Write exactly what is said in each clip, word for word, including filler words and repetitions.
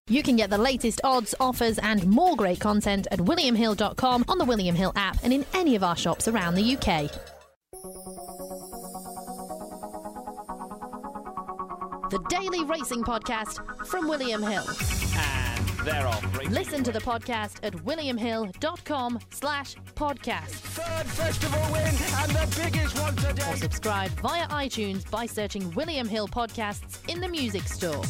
You can get the latest odds, offers and more great content at william hill dot com, on the William Hill app and in any of our shops around the U K. The Daily Racing Podcast from William Hill. And they're off. Listen to the podcast at william hill dot com slash podcast. Third festival win and the biggest one today. Or subscribe via iTunes by searching William Hill Podcasts in the music store.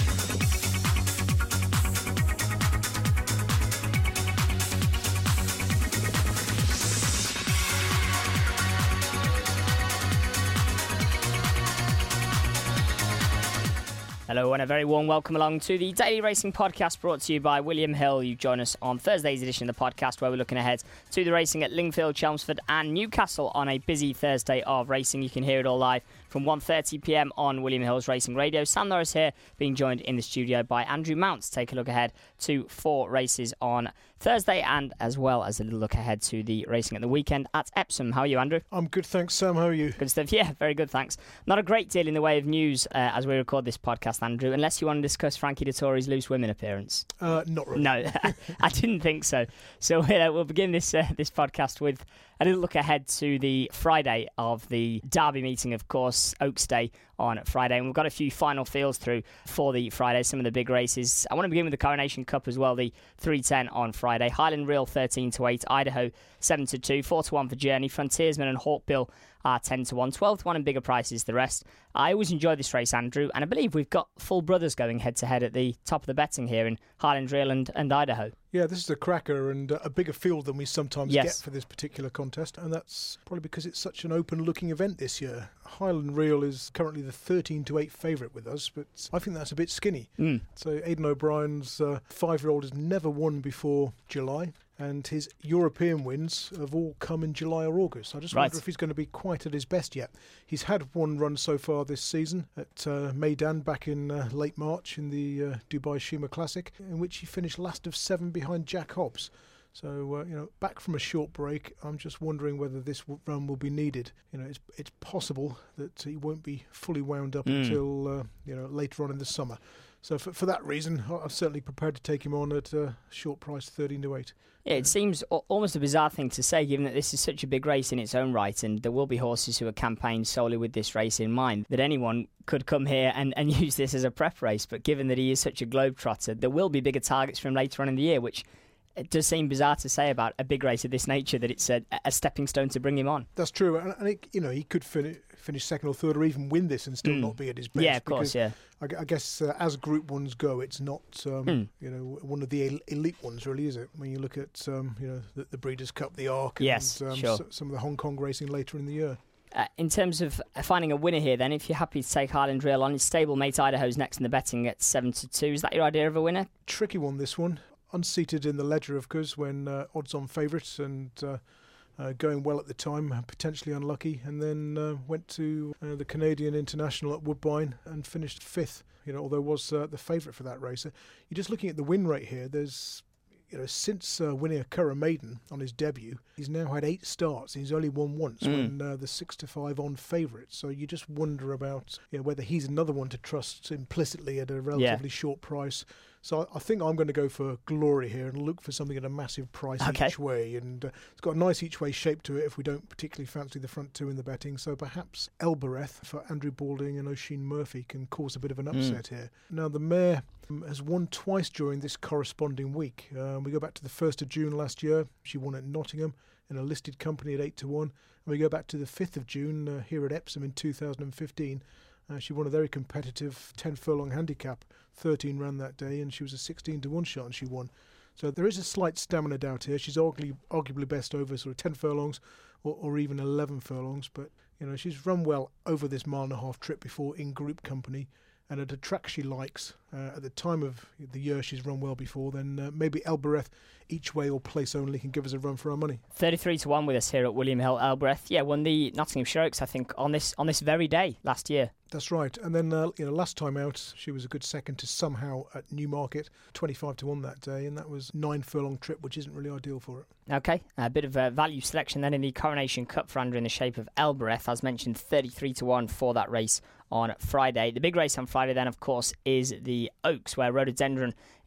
Hello and a very warm welcome along to the Daily Racing Podcast, brought to you by William Hill. You join us on Thursday's edition of the podcast, where we're looking ahead to the racing at Lingfield, Chelmsford and Newcastle on a busy Thursday of racing. You can hear it all live from one thirty p m on William Hill's Racing Radio. Sam Norris here, being joined in the studio by Andrew Mount to take a look ahead to four races on Thursday, and as well as a little look ahead to the racing at the weekend at Epsom. How are you, Andrew? I'm good, thanks, Sam. How are you? Good stuff. Yeah, very good, thanks. Not a great deal in the way of news uh, as we record this podcast, Andrew, unless you want to discuss Frankie Dettori's Loose Women appearance. Uh, not really. No, I didn't think so. So uh, we'll begin this uh, this podcast with a little look ahead to the Friday of the Derby meeting, of course, Oaks Day on Friday. And we've got a few final fields through for the Friday, some of the big races. I want to begin with the Coronation Cup as well, the three ten on Friday. Highland Reel thirteen to eight, Idaho seven to two, four to one for Journey, Frontiersman and Hawkbill are ten to one, twelve to one and bigger prices the rest. I always enjoy this race, Andrew, and I believe we've got full brothers going head-to-head at the top of the betting here in Highland Reel and, and Idaho. Yeah, this is a cracker and a bigger field than we sometimes yes. get for this particular contest, and that's probably because it's such an open-looking event this year. Highland Reel is currently the thirteen to eight favourite with us, but I think that's a bit skinny. Mm. So Aidan O'Brien's uh, five-year-old has never won before July, and his European wins have all come in July or August. I just right. wonder if he's going to be quite at his best yet. He's had one run so far this season at uh, Meydan back in uh, late March in the uh, Dubai Shima Classic, in which he finished last of seven behind Jack Hobbs. So, uh, you know, back from a short break, I'm just wondering whether this w- run will be needed. You know, it's it's possible that he won't be fully wound up mm. until, uh, you know, later on in the summer. So for, for that reason, I'm certainly prepared to take him on at a short price, thirteen to eight. Yeah, it seems almost a bizarre thing to say, given that this is such a big race in its own right, and there will be horses who are campaigned solely with this race in mind, that anyone could come here and, and use this as a prep race. But given that he is such a globetrotter, there will be bigger targets for him later on in the year, which it does seem bizarre to say about a big race of this nature, that it's a, a stepping stone to bring him on. That's true, and, and it, you know, he could finish finish second or third, or even win this and still mm. not be at his best. Yeah, of course, yeah. I, I guess uh, as Group Ones go, it's not um, mm. you know, one of the el- elite ones, really, is it? When you look at um, you know, the, the Breeders' Cup, the Arc, yes, and um, sure. s- some of the Hong Kong racing later in the year. Uh, in terms of finding a winner here, then, if you're happy to take Highland Reel on, his stablemate Idaho's next in the betting at seven to two. Is that your idea of a winner? Tricky one, this one. Unseated in the ledger, of course, when uh, odds-on favourites and uh, uh, going well at the time, potentially unlucky, and then uh, went to uh, the Canadian International at Woodbine and finished fifth. You know, although was uh, the favourite for that race. Uh, you're just looking at the win rate here. There's, you know, since uh, winning a Curragh Maiden on his debut, he's now had eight starts. He's only won once mm. when uh, the six to five on favourite. So you just wonder about, you know, whether he's another one to trust implicitly at a relatively yeah. short price. So I think I'm going to go for Glory here and look for something at a massive price okay. each way. And uh, it's got a nice each way shape to it if we don't particularly fancy the front two in the betting. So perhaps Elbereth for Andrew Balding and Oisin Murphy can cause a bit of an upset mm. here. Now, the mare um, has won twice during this corresponding week. Um, we go back to the first of June last year. She won at Nottingham in a listed company at eight to one. And we go back to the fifth of June uh, here at Epsom in two thousand fifteen. Uh, she won a very competitive ten furlong handicap, thirteen ran that day, and she was a sixteen to one shot and she won. So there is a slight stamina doubt here. She's arguably, arguably best over sort of ten furlongs or, or even eleven furlongs, but you know, she's run well over this mile and a half trip before in group company, and at a track she likes. Uh, at the time of the year she's run well before, then uh, maybe Elbereth each way or place only can give us a run for our money. thirty-three to one with us here at William Hill. Elbereth, yeah, won the Nottinghamshire Oaks, I think, on this on this very day last year. That's right. And then, uh, you know, last time out, she was a good second to Somehow at Newmarket, twenty-five to one that day, and that was nine furlong trip, which isn't really ideal for it. Okay, a bit of a value selection then in the Coronation Cup for Andrew in the shape of Elbereth, as mentioned, thirty-three to one for that race on Friday. The big race on Friday then, of course, is the Oaks, where Rhododendron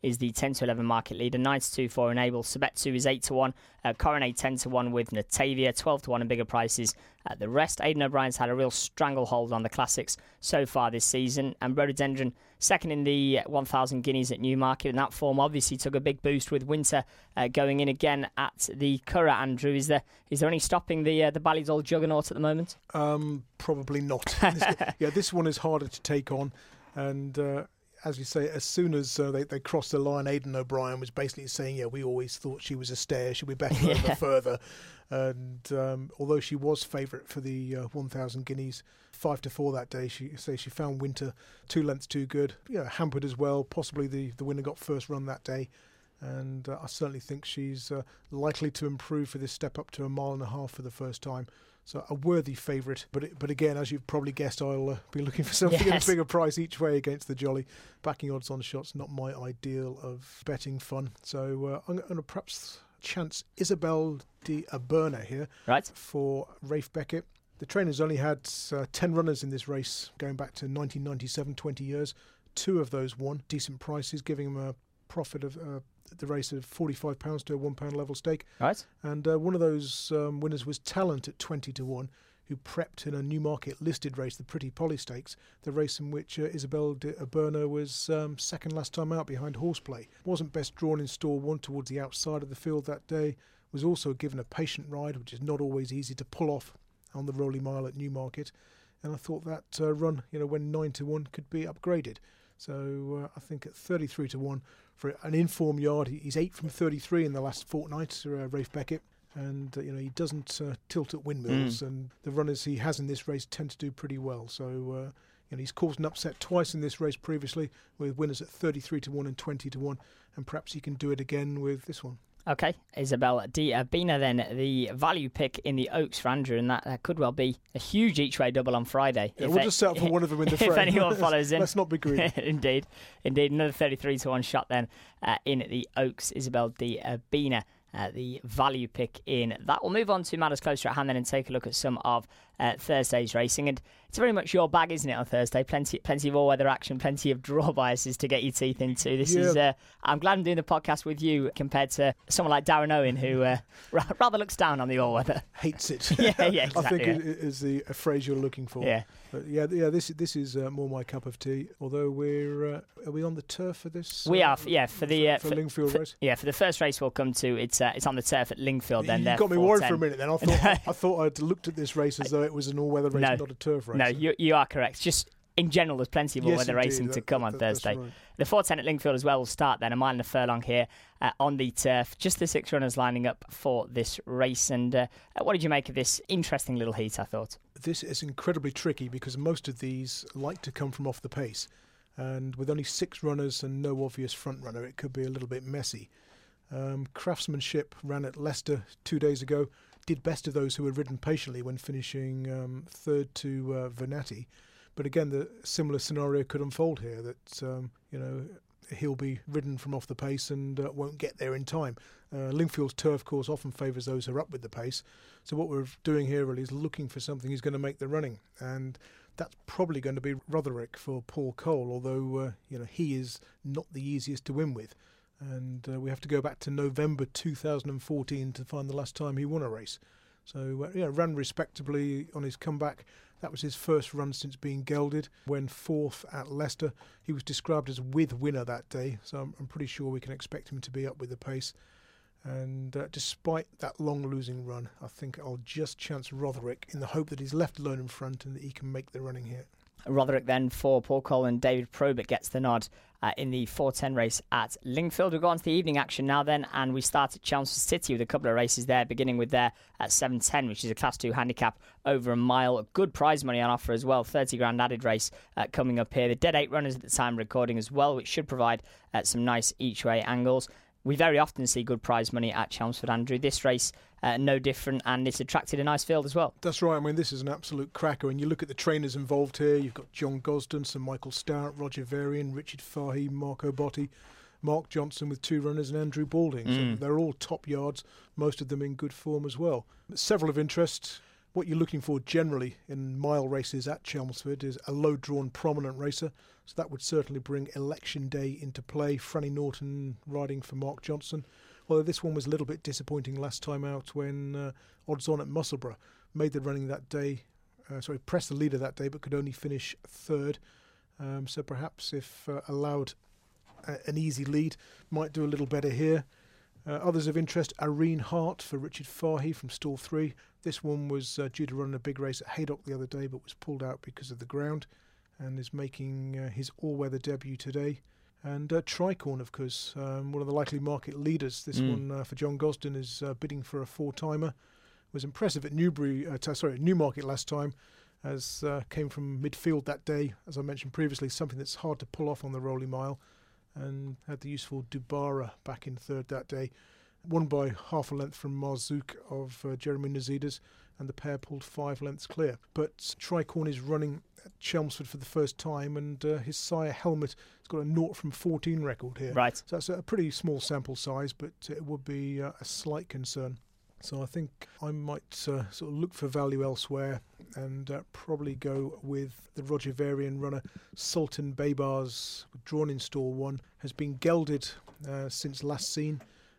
is the ten to eleven market leader. nine to two for Enable. Subetsu is eight to one. Uh, Coronet ten to one with Natavia. twelve to one and bigger prices. Uh, the rest, Aidan O'Brien's had a real stranglehold on the classics so far this season. And Rhododendron second in the one thousand guineas at Newmarket. And that form obviously took a big boost with Winter uh, going in again at the Curragh. Andrew, is there is there any stopping the uh, the Ballydoyle juggernaut at the moment? Um, probably not. this, yeah, this one is harder to take on. And uh, as you say, as soon as uh, they, they crossed the line, Aidan O'Brien was basically saying, yeah, we always thought she was a stayer. She'll be better yeah. over further. And um, although she was favourite for the uh, one thousand guineas, five to four that day, she say she found Winter two lengths too good. Yeah, hampered as well. Possibly the, the winner got first run that day. And uh, I certainly think she's uh, likely to improve for this step up to a mile and a half for the first time. So a worthy favourite. But it, but again, as you've probably guessed, I'll uh, be looking for something yes. at a bigger price each way against the Jolly. Backing odds on shots, not my ideal of betting fun. So uh, I'm going to perhaps chance Isabel de Aberna here right. for Rafe Beckett. The trainer's only had uh, ten runners in this race going back to nineteen ninety-seven, twenty years. Two of those won. Decent prices, giving him a profit of uh, the race of forty-five pounds to a one pound level stake. Right. And uh, one of those um, winners was Talent at twenty to one, who prepped in a Newmarket listed race, the Pretty Polly Stakes, the race in which uh, Isabel de Aberna was um, second last time out behind Horseplay. Wasn't best drawn in stall one towards the outside of the field that day. Was also given a patient ride, which is not always easy to pull off on the Rolly Mile at Newmarket. And I thought that uh, run, you know, when nine to one could be upgraded. So uh, I think at thirty-three to one for an informed yard, he's eight from thirty-three in the last fortnight, uh, Rafe Beckett. And, uh, you know, he doesn't uh, tilt at windmills. Mm. And the runners he has in this race tend to do pretty well. So, uh, you know, he's caused an upset twice in this race previously with winners at thirty-three to one and twenty to one. And perhaps he can do it again with this one. Okay, Isabel de Aberna then, the value pick in the Oaks for Andrew, and that, that could well be a huge each-way double on Friday. Yeah, we'll it, just set up for one of them in the frame. If anyone follows in. Let's not be greedy. Indeed, indeed. Another thirty-three to one shot then uh, in the Oaks, Isabel de Aberna. Uh, the value pick in that. We'll move on to matters closer at hand then and take a look at some of uh, Thursday's racing. And it's very much your bag, isn't it, on Thursday? Plenty plenty of all-weather action, plenty of draw biases to get your teeth into. This yeah. is. Uh, I'm glad I'm doing the podcast with you compared to someone like Darren Owen, who uh, rather looks down on the all-weather. Hates it. yeah, yeah, exactly. I think yeah. it is the a phrase you're looking for. Yeah. But yeah, yeah. This this is uh, more my cup of tea. Although we're uh, are we on the turf for this? We uh, are. Yeah, for the uh, for, for for, Lingfield for, race. Yeah, for the first race we'll come to. It's uh, it's on the turf at Lingfield. Then you got me worried for a minute. Then I thought I thought I'd looked at this race as though it was an all-weather race, no, not a turf race. No, you you are correct. Just in general, there's plenty of yes, all-weather indeed. racing that, to come that, on that, Thursday. Right. The four ten at Lingfield as well will start then, a mile and a furlong here uh, on the turf. Just the six runners lining up for this race. And uh, what did you make of this interesting little heat, I thought? This is incredibly tricky because most of these like to come from off the pace. And with only six runners and no obvious front runner, it could be a little bit messy. Um, Craftsmanship ran at Leicester two days ago, did best of those who had ridden patiently when finishing um, third to uh, Venati. But again, the similar scenario could unfold here, that um, you know he'll be ridden from off the pace and uh, won't get there in time. Uh, Lingfield's turf course often favours those who are up with the pace. So what we're doing here really is looking for something who's going to make the running. And that's probably going to be Rotherick for Paul Cole, although uh, you know he is not the easiest to win with. And uh, we have to go back to November two thousand fourteen to find the last time he won a race. So, uh, yeah, ran respectably on his comeback. That was his first run since being gelded. When fourth at Leicester, he was described as with winner that day. So I'm, I'm pretty sure we can expect him to be up with the pace. And uh, despite that long losing run, I think I'll just chance Rotherick in the hope that he's left alone in front and that he can make the running here. Rotherick then for Paul Cole, and David Probert gets the nod uh, in the four ten race at Lingfield. We'll go on to the evening action now then, and we start at Chelmsford City with a couple of races there, beginning with there at seven ten, which is a Class two handicap over a mile. Good prize money on offer as well, thirty grand added race uh, coming up here. The dead eight runners at the time of recording as well, which should provide uh, some nice each-way angles. We very often see good prize money at Chelmsford, Andrew. This race, uh, no different, and it's attracted a nice field as well. That's right. I mean, this is an absolute cracker. And you look at the trainers involved here. You've got John Gosden, Sir Michael Stout, Roger Varian, Richard Fahey, Marco Botti, Mark Johnson with two runners, and Andrew Balding. Mm. So they're all top yards, most of them in good form as well. Several of interest. What you're looking for generally in mile races at Chelmsford is a low-drawn prominent racer. So that would certainly bring Election Day into play. Franny Norton riding for Mark Johnson. Although this one was a little bit disappointing last time out when uh, Odds On at Musselburgh made the running that day. Uh, sorry, pressed the leader that day but could only finish third. Um, so perhaps if uh, allowed a, an easy lead, might do a little better here. Uh, others of interest, Irene Hart for Richard Fahey from stall three. This one was uh, due to run a big race at Haydock the other day but was pulled out because of the ground and is making uh, his all-weather debut today. And uh, Tricorn, of course, um, one of the likely market leaders. This mm. one uh, for John Gosden is uh, bidding for a four-timer. Was impressive at Newbury, uh, t- sorry, Newmarket last time, as uh, came from midfield that day, as I mentioned previously, something that's hard to pull off on the Rolling Mile, and had the useful Dubara back in third that day. Won by half a length from Marzouk of uh, Jeremy Nazidas, and the pair pulled five lengths clear. But Tricorn is running at Chelmsford for the first time, and uh, his sire Helmet has got a naught from fourteen record here. Right. So that's a pretty small sample size, but it would be uh, a slight concern. So I think I might uh, sort of look for value elsewhere and uh, probably go with the Roger Varian runner Sultan Baybars, drawn in stall one, has been gelded uh, since last seen,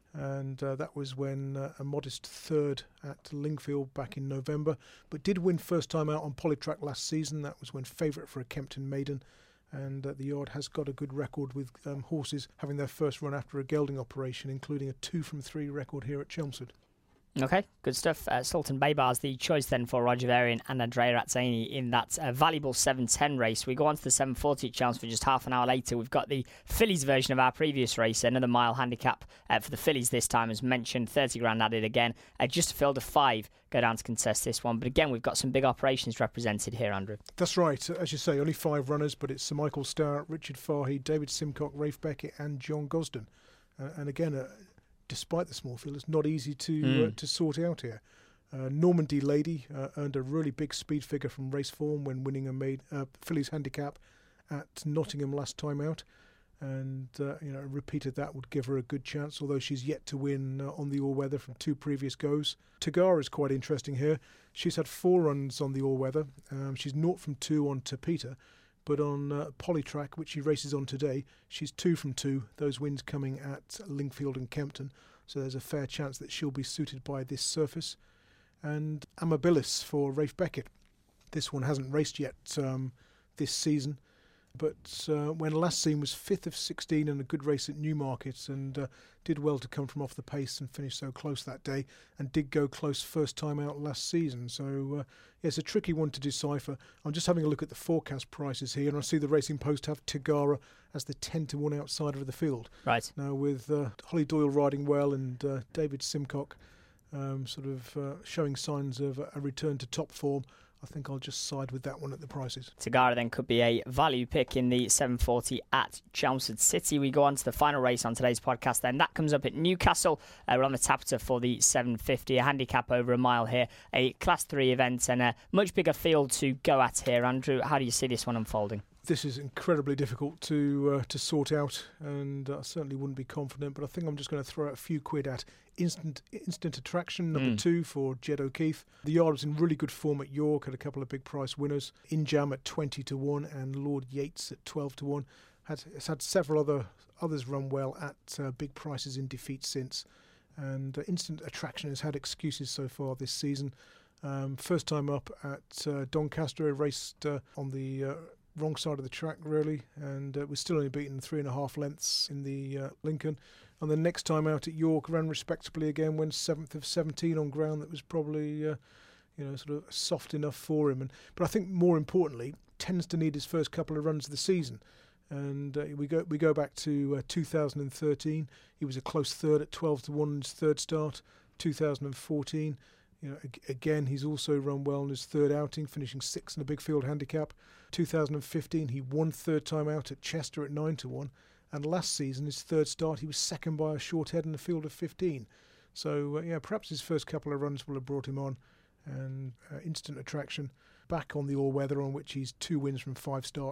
and uh, that was when uh, a modest third at Lingfield back in November, but did win first time out on Polytrack last season. That was when favourite for a Kempton maiden, and uh, the yard has got a good record with um, horses having their first run after a gelding operation, including a two from three record here at Chelmsford. Okay, good stuff. Uh, Sultan Baybars, the choice then for Roger Varian and Andrea Razzani in that uh, valuable seven ten race. We go on to the seven forty at Chelmsford just half an hour later. We've got the fillies version of our previous race, another mile handicap uh, for the fillies this time, as mentioned, thirty grand added again. Uh, just a field of five go down to contest this one. But again, we've got some big operations represented here, Andrew. That's right. As you say, only five runners, but it's Sir Michael Starr, Richard Fahey, David Simcock, Rafe Beckett and John Gosden. Uh, and again, uh, despite the small field, it's not easy to mm. uh, to sort out here. Uh, Normandy Lady uh, earned a really big speed figure from race form when winning a made uh, fillies handicap at Nottingham last time out, and uh, you know repeated that would give her a good chance. Although she's yet to win uh, on the all weather from two previous goes. Tagara is quite interesting here. She's had four runs on the all weather. Um, she's naught from two on Tapeta. But on uh, Polytrack, which she races on today, she's two from two, those wins coming at Lingfield and Kempton. So there's a fair chance that she'll be suited by this surface. And Amabilis for Rafe Beckett. This one hasn't raced yet um, this season, but uh, when last seen was fifth of sixteen in a good race at Newmarket, and uh, did well to come from off the pace and finish so close that day, and did go close first time out last season. So uh, yeah, it's a tricky one to decipher. I'm just having a look at the forecast prices here, and I see the Racing Post have Tagara as the ten to one outsider of the field. Right. Now with uh, Holly Doyle riding well and uh, David Simcock um, sort of uh, showing signs of a return to top form, I think I'll just side with that one at the prices. Tagara then could be a value pick in the seven forty at Chelmsford City. We go on to the final race on today's podcast then. That comes up at Newcastle. Uh, we're on the Tapter for the seven fifty, a handicap over a mile here, a class three event and a much bigger field to go at here. Andrew, how do you see this one unfolding? This is incredibly difficult to uh, to sort out, and I certainly wouldn't be confident, but I think I'm just going to throw out a few quid at Instant Instant Attraction, number mm. two for Jed O'Keefe. The yard was in really good form at York, had a couple of big price winners. Injam at twenty to one and Lord Yates at twelve to one. Had, it's had several other others run well at uh, big prices in defeat since. And uh, Instant Attraction has had excuses so far this season. Um, first time up at uh, Doncaster, raced uh, on the Uh, wrong side of the track really, and uh, was still only beaten three and a half lengths in the uh, Lincoln. And the next time out at York ran respectably again, went seventh of seventeen on ground that was probably uh, you know sort of soft enough for him. And but I think more importantly tends to need his first couple of runs of the season. And uh, we go we go back to uh, two thousand thirteen. He was a close third at twelve to one in his third start. two thousand fourteen. You know, again, he's also run well in his third outing, finishing sixth in a big field handicap. two thousand fifteen, he won third time out at Chester at nine to one. And last season, his third start, he was second by a short head in a field of fifteen. So, uh, yeah, perhaps his first couple of runs will have brought him on. And uh, Instant Attraction, back on the all-weather, on which he's two wins from five starts.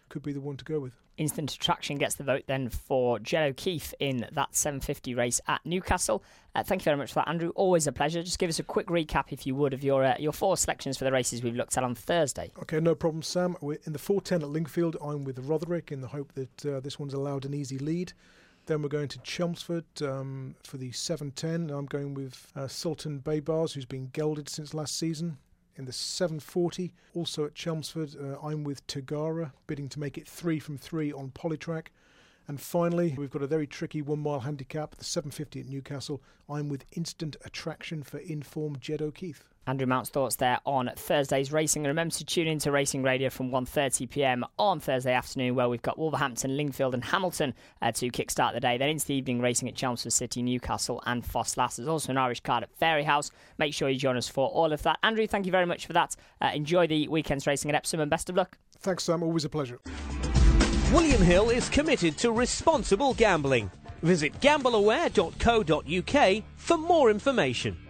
could be the one to go with. Instant Attraction gets the vote then for Jed O'Keefe in that seven fifty race at Newcastle. Uh, thank you very much for that, Andrew. Always a pleasure. Just give us a quick recap, if you would, of your uh, your four selections for the races we've looked at on Thursday. Okay, no problem, Sam. We're in the four ten at Lingfield, I'm with Rotherick in the hope that uh, this one's allowed an easy lead. Then we're going to Chelmsford um, for the seven ten. I'm going with uh, Sultan Baybars, who's been gelded since last season. In the seven forty, also at Chelmsford, uh, I'm with Tagara, bidding to make it three from three on Polytrack. And finally, we've got a very tricky one-mile handicap, the seven fifty at Newcastle. I'm with Instant Attraction for informed Jed O'Keefe. Andrew Mount's thoughts there on Thursday's racing. And remember to tune into Racing Radio from one thirty p m on Thursday afternoon, where we've got Wolverhampton, Lingfield and Hamilton uh, to kickstart the day. Then into the evening racing at Chelmsford City, Newcastle and Foss Lass. There's also an Irish card at Fairyhouse. Make sure you join us for all of that. Andrew, thank you very much for that. Uh, enjoy the weekend's racing at Epsom and best of luck. Thanks, Sam. Always a pleasure. William Hill is committed to responsible gambling. Visit gambleaware dot co dot uk for more information.